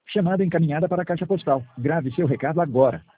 Chamada encaminhada para a caixa postal. Grave seu recado agora.